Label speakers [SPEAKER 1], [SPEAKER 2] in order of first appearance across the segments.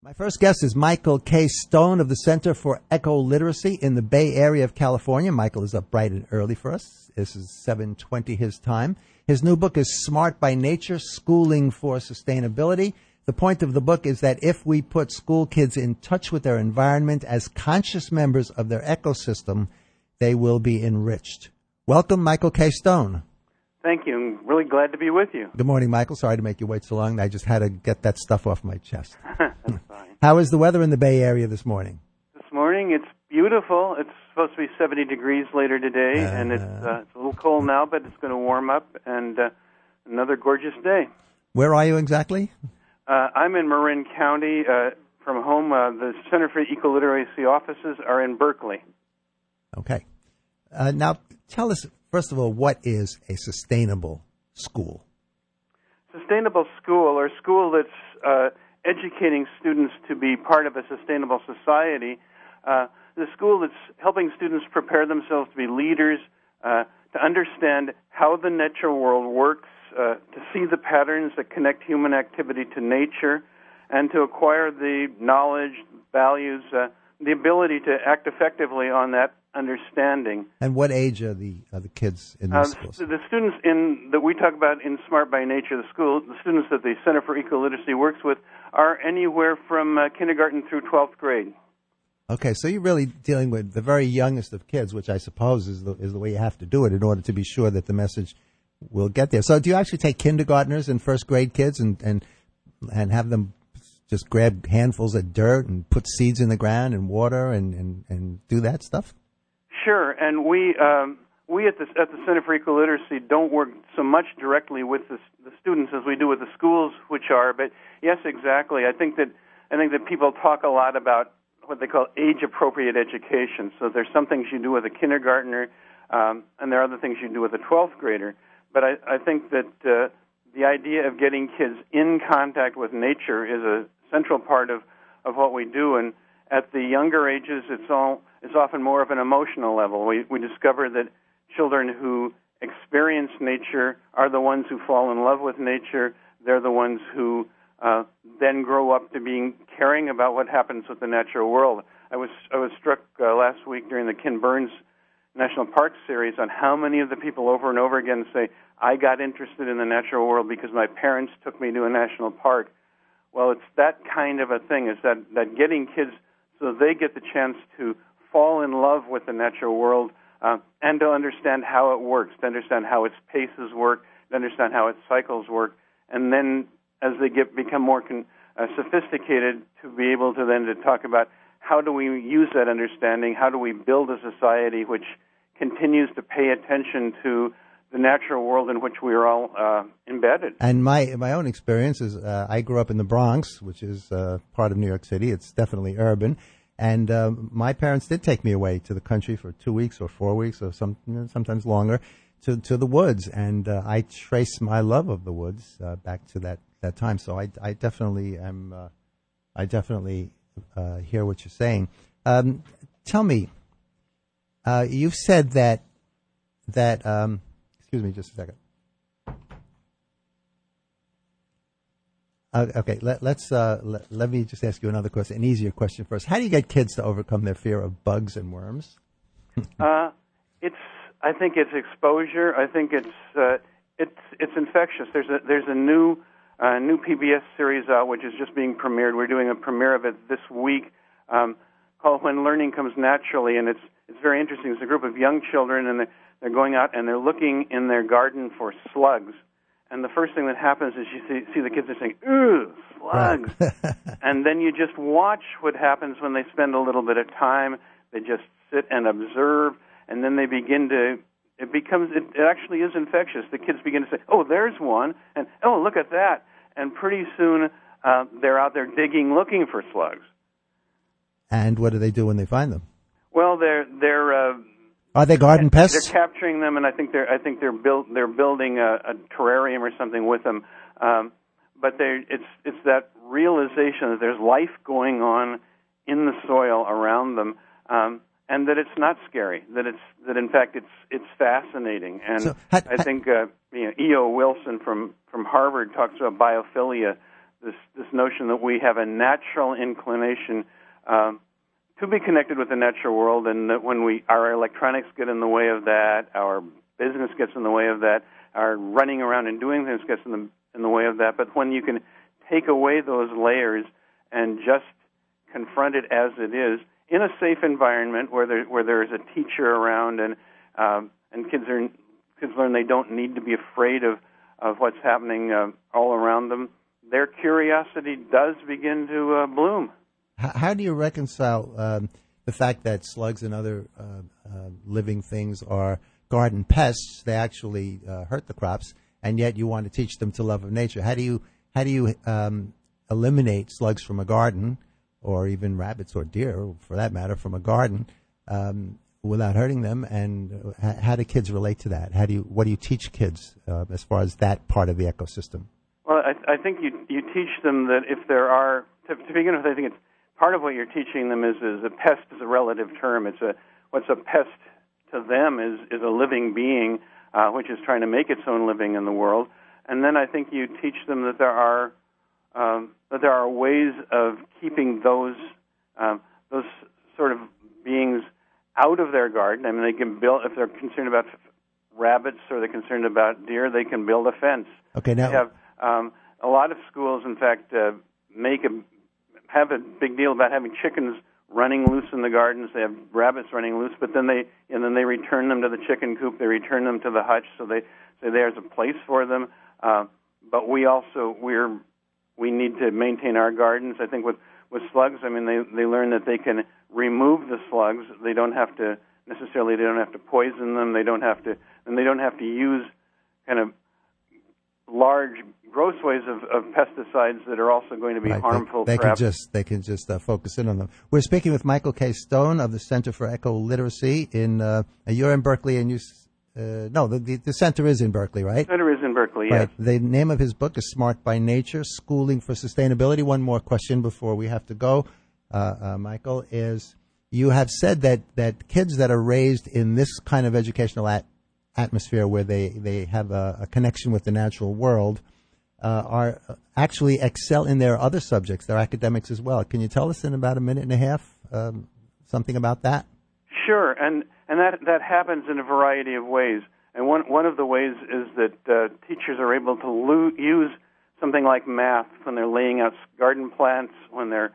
[SPEAKER 1] My first guest is Michael K. Stone of the Center for Eco-Literacy in the Bay Area of California. Michael is up bright and early for us. This is 7:20 his time. His new book is Smart by Nature, Schooling for Sustainability. The point of the book is that if we put school kids in touch with their environment as conscious members of their ecosystem, they will be enriched. Welcome, Michael K. Stone.
[SPEAKER 2] Thank you. I'm really glad to be with you.
[SPEAKER 1] Good morning, Michael. Sorry to make you wait so long. I just had to get that stuff off my chest.
[SPEAKER 2] That's fine.
[SPEAKER 1] How is the weather in the Bay Area this morning?
[SPEAKER 2] This morning, it's beautiful. It's supposed to be 70 degrees later today, and it's a little cold now, but it's going to warm up, and another gorgeous day.
[SPEAKER 1] Where are you exactly?
[SPEAKER 2] I'm in Marin County. From home, the Center for Eco-Literacy offices are in Berkeley.
[SPEAKER 1] Okay. Now, tell us, first of all, what is a sustainable school?
[SPEAKER 2] Sustainable school, or school that's educating students to be part of a sustainable society, the school that's helping students prepare themselves to be leaders, to understand how the natural world works, to see the patterns that connect human activity to nature, and to acquire the knowledge, values, the ability to act effectively on that understanding.
[SPEAKER 1] And what age are the kids in these schools?
[SPEAKER 2] The students that we talk about in Smart by Nature, the students that the Center for Eco-Literacy works with, are anywhere from kindergarten through 12th grade.
[SPEAKER 1] Okay, so you're really dealing with the very youngest of kids, which I suppose is the way you have to do it in order to be sure that the message will get there. So do you actually take kindergartners and first grade kids and have them just grab handfuls of dirt and put seeds in the ground and water and do that stuff?
[SPEAKER 2] Sure, and we at the Center for Eco-Literacy don't work so much directly with the students as we do with the schools, which are. But yes, exactly. I think that people talk a lot about what they call age-appropriate education. So there's some things you do with a kindergartner, and there are other things you do with a 12th grader. But I think that the idea of getting kids in contact with nature is a central part of what we do. And at the younger ages, it's often more of an emotional level. We discover that children who experience nature are the ones who fall in love with nature. They're the ones who then grow up to being caring about what happens with the natural world. I was struck last week during the Ken Burns National Park series on how many of the people over and over again say, I got interested in the natural world because my parents took me to a national park. Well, it's that kind of a thing, is that getting kids so they get the chance to fall in love with the natural world and to understand how it works, to understand how its paces work, to understand how its cycles work, and then as they become more sophisticated, to be able to then to talk about how do we use that understanding, how do we build a society which continues to pay attention to the natural world in which we are all embedded.
[SPEAKER 1] And my own experience is I grew up in the Bronx, which is part of New York City. It's definitely urban. And my parents did take me away to the country for 2 weeks or 4 weeks or sometimes longer to the woods. And I trace my love of the woods back to that time. So I definitely am. I definitely hear what you're saying. Tell me, you've said that. Excuse me, just a second. Okay, let me just ask you another question, an easier question first. How do you get kids to overcome their fear of bugs and worms?
[SPEAKER 2] I think it's exposure. I think it's infectious. There's a new PBS series out which is just being premiered. We're doing a premiere of it this week called When Learning Comes Naturally, and it's very interesting. It's a group of young children, and they're going out and they're looking in their garden for slugs. And the first thing that happens is you see the kids are saying, "Ooh, slugs!" Right. And then you just watch what happens when they spend a little bit of time. They just sit and observe, and then they begin to. It actually is infectious. The kids begin to say, "Oh, there's one," and "Oh, look at that," and pretty soon they're out there digging, looking for slugs.
[SPEAKER 1] And what do they do when they find them?
[SPEAKER 2] Well, they're
[SPEAKER 1] are they garden pests?
[SPEAKER 2] They're capturing them, and I think they're building a terrarium or something with them. But it's that realization that there's life going on in the soil around them, and that it's not scary. That in fact it's fascinating. And so, I think E.O. Wilson from Harvard talks about biophilia. this notion that we have a natural inclination to be connected with the natural world, and that when our electronics get in the way of that, our business gets in the way of that, our running around and doing things gets in the way of that. But when you can take away those layers and just confront it as it is in a safe environment where there is a teacher around, and kids learn they don't need to be afraid of what's happening all around them, their curiosity does begin to bloom.
[SPEAKER 1] How do you reconcile the fact that slugs and other living things are garden pests? They actually hurt the crops, and yet you want to teach them to love of nature. How do you eliminate slugs from a garden, or even rabbits or deer, for that matter, from a garden, without hurting them? And how do kids relate to that? What do you teach kids as far as that part of the ecosystem?
[SPEAKER 2] Well, I think you teach them that if there are, to begin with, I think it's part of what you're teaching them is a pest is a relative term. What's a pest to them is a living being which is trying to make its own living in the world. And then I think you teach them that there are ways of keeping those sort of beings out of their garden. I mean, they can build, if they're concerned about rabbits or they're concerned about deer, they can build a fence.
[SPEAKER 1] Okay, now
[SPEAKER 2] they have a lot of schools, in fact, have a big deal about having chickens running loose in the gardens. They have rabbits running loose, but then they return them to the chicken coop. They return them to the hutch, so they say there's a place for them. But we need to maintain our gardens. I think with slugs, I mean, they learn that they can remove the slugs. They don't have to poison them. They don't have to use kind of large, gross ways of pesticides that are also going to be harmful.
[SPEAKER 1] They can just focus in on them. We're speaking with Michael K. Stone of the Center for Eco-Literacy. You're in Berkeley, and the center is in Berkeley, right?
[SPEAKER 2] The center is in Berkeley, yes.
[SPEAKER 1] Right. The name of his book is Smart by Nature, Schooling for Sustainability. One more question before we have to go, Michael, is you have said that kids that are raised in this kind of educational atmosphere where they have a connection with the natural world are actually excel in their other subjects, their academics as well. Can you tell us in about a minute and a half something about that?
[SPEAKER 2] Sure, and that happens in a variety of ways. And one of the ways is that teachers are able to use something like math when they're laying out garden plots, when they're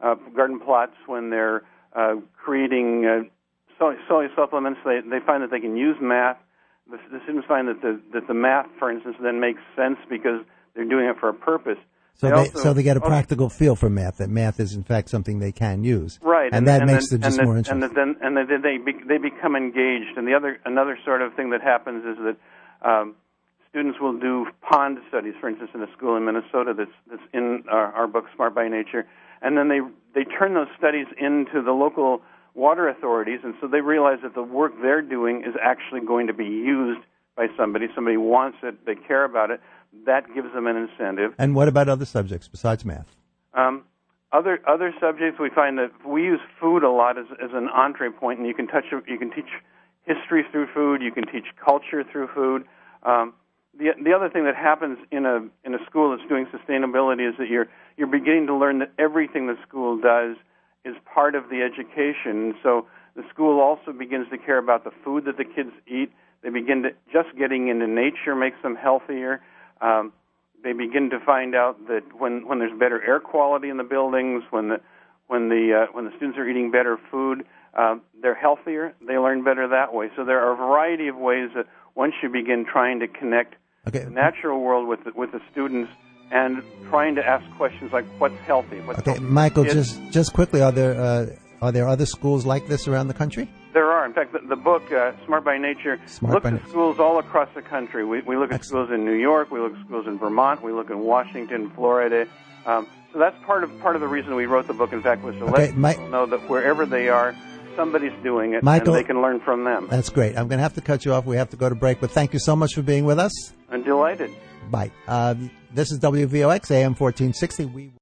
[SPEAKER 2] creating soy supplements. They find that they can use math. The students find that the math, for instance, then makes sense because they're doing it for a purpose.
[SPEAKER 1] So they get a practical feel for math, that math is in fact something they can use.
[SPEAKER 2] Right.
[SPEAKER 1] And that makes them just more interested.
[SPEAKER 2] And then they become engaged. And another sort of thing that happens is that students will do pond studies, for instance, in a school in Minnesota that's in our book, Smart by Nature. And then they turn those studies into the local water authorities, and so they realize that the work they're doing is actually going to be used by somebody. Somebody wants it, they care about it. That gives them an incentive.
[SPEAKER 1] And what about other subjects besides math?
[SPEAKER 2] Other subjects, we find that we use food a lot as an entree point, and you can teach history through food. You can teach culture through food. The other thing that happens in a school that's doing sustainability is that you're beginning to learn that everything the school does is part of the education. So the school also begins to care about the food that the kids eat. They begin to just getting into nature makes them healthier. They begin to find out that when there's better air quality in the buildings, when the students are eating better food, they're healthier. They learn better that way. So there are a variety of ways that once you begin trying to connect the natural world with the students and trying to ask questions like what's healthy.
[SPEAKER 1] Michael, just quickly, are there other schools like this around the country?
[SPEAKER 2] There are. In fact, the book, Smart by Nature, looks at schools all across the country. We look at schools in New York, we look at schools in Vermont, we look in Washington, Florida. So that's part of the reason we wrote the book, in fact, was to let people know that wherever they are, somebody's doing it, Michael, and they can learn from them.
[SPEAKER 1] That's great. I'm going to have to cut you off. We have to go to break, but thank you so much for being with us.
[SPEAKER 2] I'm delighted.
[SPEAKER 1] Bye. This is WVOX, AM 1460.